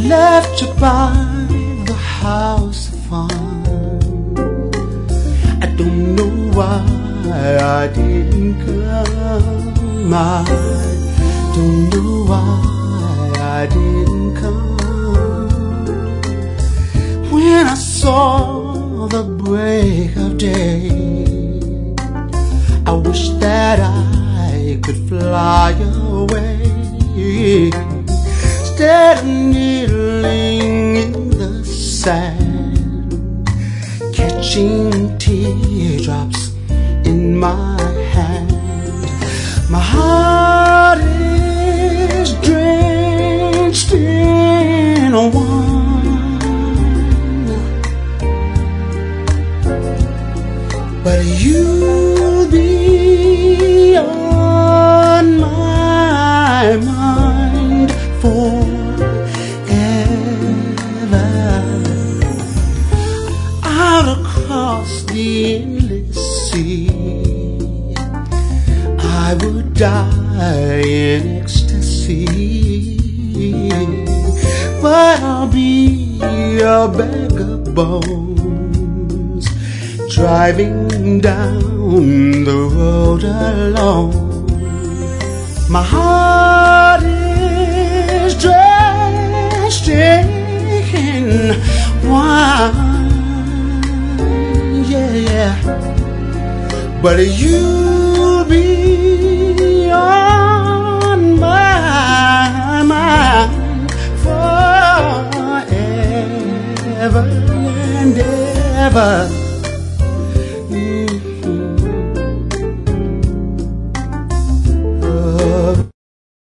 left you by the house of fun. I don't know why I didn't come. I don't know why I didn't come. When I saw the break of day, I wish that I could fly away. Instead of kneeling in the sand, catching teardrops in my hand, my heart is drenched in wine, but you'll be on my mind forever. Out across the endless sea, I would die in ecstasy, but I'll be a bag of bones, driving down the road alone. My heart is drenched in wine, yeah, but you'll be on my mind forever and ever.